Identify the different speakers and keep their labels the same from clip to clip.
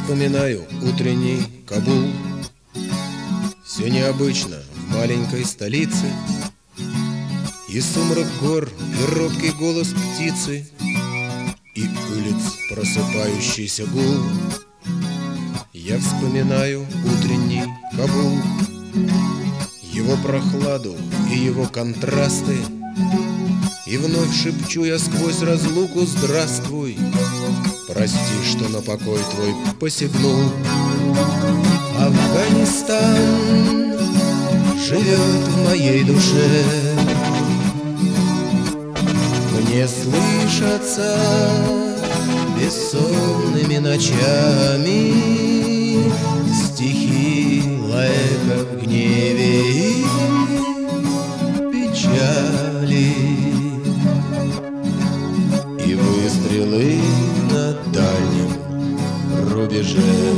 Speaker 1: вспоминаю утренний Кабул. Все необычно в маленькой столице, и сумрак гор, и робкий голос птицы, и улиц просыпающийся гул. Я вспоминаю утренний Кабул, его прохладу и его контрасты, и вновь шепчу я сквозь разлуку: здравствуй, прости, что на покой твой посягнул. Афганистан живет в моей душе, мне слышатся бессонными ночами стихи лаэка в гневе и печали, и выстрелы на дальнем рубеже.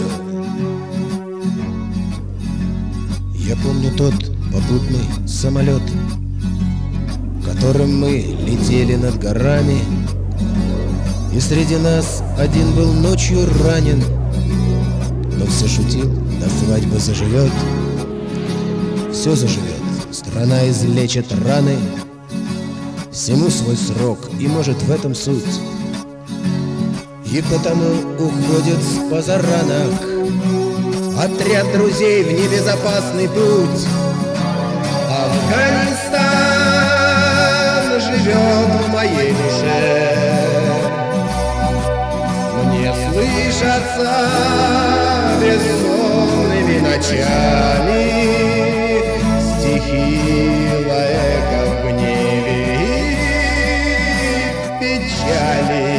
Speaker 1: Я помню тот попутный самолет, которым мы летели над горами, и среди нас один был ночью ранен, но все шутил: до свадьбы заживет. Все заживет, страна излечит раны, всему свой срок, и может в этом суть. И потому уходит с позаранок отряд друзей в небезопасный путь. Афганистан живет в моей душе, мне слышатся бессонными ночами стихи лаэка в гневе и печали,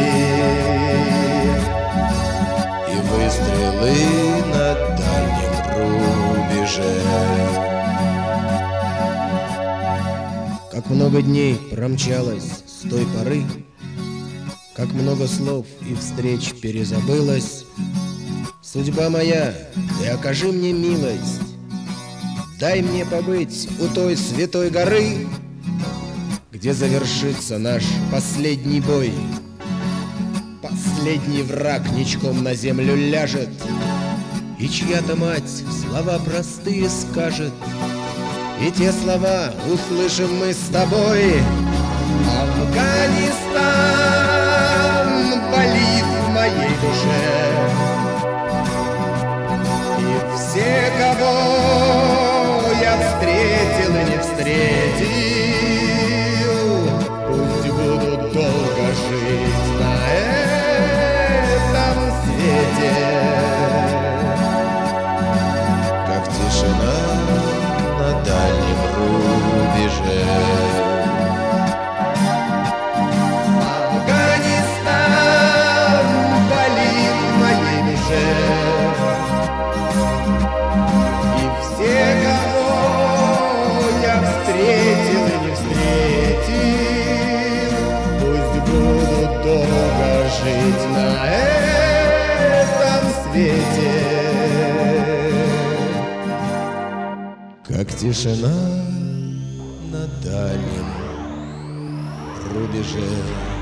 Speaker 1: и выстрелы на дальнем рубеже. Как много дней промчалось с той поры, как много слов и встреч перезабылось. Судьба моя, ты окажи мне милость, дай мне побыть у той святой горы, где завершится наш последний бой. Последний враг ничком на землю ляжет, и чья-то мать слова простые скажет, и те слова услышим мы с тобой. Афганистан болит в моей душе, и все, кого я встретил и не встретил, пусть будут долго жить на этом свете, как тишина на дальнем рубеже. Афганистан болит в моей душе, и все, кого я встретил и не встретил, пусть будут долго жить на этом свете, как тишина на дальнем рубеже.